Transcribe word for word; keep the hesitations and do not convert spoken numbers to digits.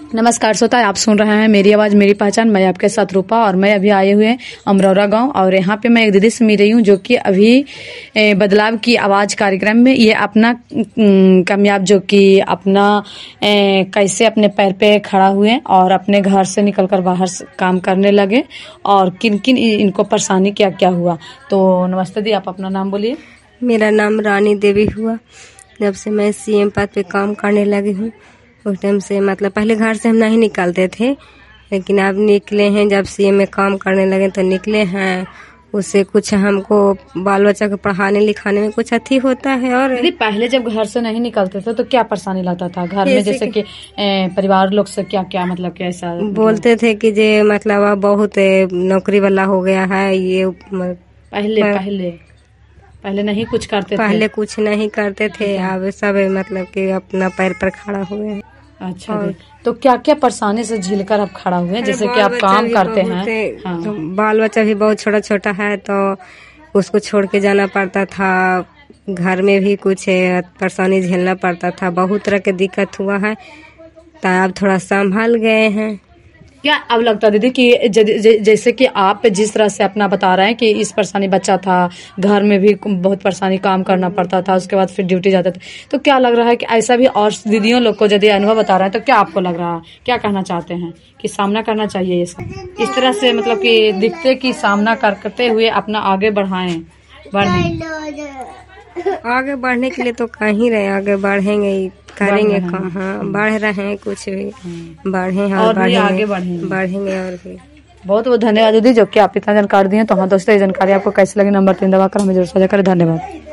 नमस्कार श्रोता, आप सुन रहे हैं मेरी आवाज मेरी पहचान। मैं आपके साथ रूपा और मैं अभी आए हुए अमरौरा गांव और यहाँ पे मैं एक दीदी से मिल रही हूँ जो कि अभी बदलाव की आवाज कार्यक्रम में ये अपना कामयाब जो कि अपना कैसे अपने पैर पे खड़ा हुए और अपने घर से निकलकर बाहर काम करने लगे और किन किन इनको परेशानी क्या क्या हुआ। तो नमस्ते दी, आप अपना नाम बोलिए। मेरा नाम रानी देवी हुआ। जब से मैं सीएम पद पे काम करने लगी हूँ उस टाइम से मतलब पहले घर से हम नहीं निकलते थे, लेकिन अब निकले हैं। जब सीएम में काम करने लगे तो निकले हैं। उससे कुछ हमको बाल बच्चा को पढ़ाने लिखाने में कुछ अथी होता है। और पहले जब घर से नहीं निकलते थे तो क्या परेशानी लगता था घर में, जैसे कि परिवार लोग से क्या क्या मतलब कैसा बोलते थे कि जे मतलब अब बहुत नौकरी वाला हो गया है ये। पहले पहले पहले नहीं कुछ करते थे, पहले कुछ नहीं करते थे। अब सब मतलब कि अपना पैर पर खड़ा हुए हैं। अच्छा, तो क्या क्या परेशानी से झेलकर आप खड़ा हुए, जैसे कि आप काम करते हैं? हाँ। तो बाल बच्चा भी बहुत छोटा छोटा है तो उसको छोड़ के जाना पड़ता था। घर में भी कुछ परेशानी झेलना पड़ता था। बहुत तरह के दिक्कत हुआ है तो अब थोड़ा संभाल गए हैं। क्या अब लगता दीदी कि जैसे कि आप जिस तरह से अपना बता रहे हैं कि इस परेशानी बच्चा था, घर में भी बहुत परेशानी काम करना पड़ता था, उसके बाद फिर ड्यूटी जाते थे, तो क्या लग रहा है कि ऐसा भी और दीदियों लोग को यदि अनुभव बता रहे हैं तो क्या आपको लग रहा है, क्या कहना चाहते हैं कि सामना करना चाहिए इस इस तरह से, मतलब कि दिखते कि सामना करते हुए अपना आगे बढ़ाएं बढ़े आगे बढ़ने के लिए तो कहीं रहे, आगे बढ़ेंगे करेंगे काम। हाँ, बढ़ रहे हैं, कुछ भी बढ़े और बढ़ेंगे आगे बढ़ेंगे बढ़ेंगे और भी। बहुत बहुत धन्यवाद दीदी जो कि आप इतना जानकारी दिए। तो हाँ दोस्तों, ये जानकारी आपको कैसी लगी नंबर तीन दबाकर हमें जरूर साझा करें। धन्यवाद।